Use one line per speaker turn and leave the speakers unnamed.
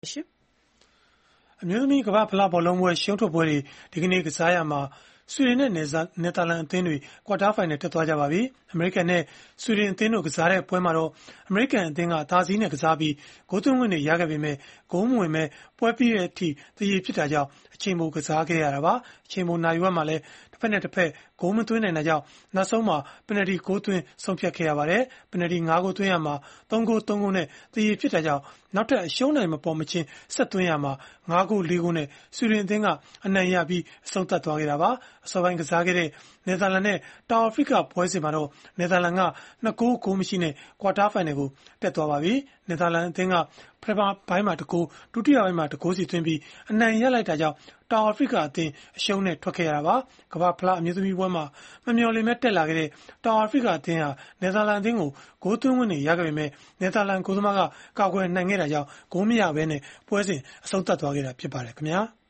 ရှင်အမျိုးသမီးကမ္ဘာဖလားဘောလုံးပွဲရှုံးထွက်ပွဲတွေဒီကနေ့ကစားရမှာဆွီဒင်နဲ့နယ်သာလန်အသင်းတွေကွာတားဖိုင်နယ်တက်သွားကြပါပြီအမေရိကန်နဲ့ဆွီဒင်အသင်းတို့ကစားတဲ့ပွဲမှာတော့အမေရိကန်အသင်းကအသာစီးနဲ့ကစားပြီးဂိုးသွင်းခွင့်တွေရခဲ့ပေမဲ့ဂိုးမဝင်မဲ့ပွဲပြီးတဲ့အထိသရေဖြစ်တာကြောင့်အချိန်ပိုကစားခဲ့ရတာပါအချိန်ပိုနိုင်ဝက်မှာလည်းတစ်ဖက်နဲ့တစ်ဖက်ဂိုးမသွင်းနိုင်တာကြောင့်နောက်ဆုံးမှာပယ်နယ်တီဂိုးသွင်းဆုံးဖြတ်ခဲ့ရပါတယ်ပယ်နယ်တီ9ဂိုးသွင်းရမှာ3ဂိုး3ဂိုးနဲ့သရေဖြစ်တာကြောင့်နောက်ထပ်အရှုံးနိုင်မပေါ်မချင်းဆက်သွင်းရမှာ9ဂိုး4ဂိုးနဲ့ဆွီဒင်အသင်းကအနိုင်ရပြီးအဆုံးသတ်သွားခဲ့တာပါအစောပိုင်းကစားခဲ့တဲ့နယ်သာလန်နဲ့တောင်အာဖရိကပွဲစဉ်မှာတော့နယ်သာလန်က2ဂိုးဂိုးမရှိနဲ့ကွာတားဖိုင်နယ်ကိုတက်သွားပါပြီနယ်သာလန်အသင်းကပထမပိုင်းမှာတကူဒုတိယပိုင်းမှာတကူစီသွင်းပြီးအနိုင်ရလိုက်တာကြောင့်တောင်အာဖရိကအသင်းအရှုံးနဲ့ထွက်ခဲ့ရတာပါကမ္ဘာဖလားအမျိုးသမီးပွဲမှာမမျှော်လင့်မဲ့တက်လာခဲ့တဲ့တောင်အာဖရိကအသင်းဟာနယ်သာလန်အသင်းကိုဂိုးသွင်းခွင့်တွေရခဲ့ပေမဲ့နယ်သာလန်ဂိုးသမားကကာကွယ်နိုင်ခဲ့တာကြောင့်ဂိုးမရဘဲနဲ့ပွဲစဉ်အဆုံးသတ်သွားခဲ့တာဖြစ်ပါတယ်ခင်ဗျာ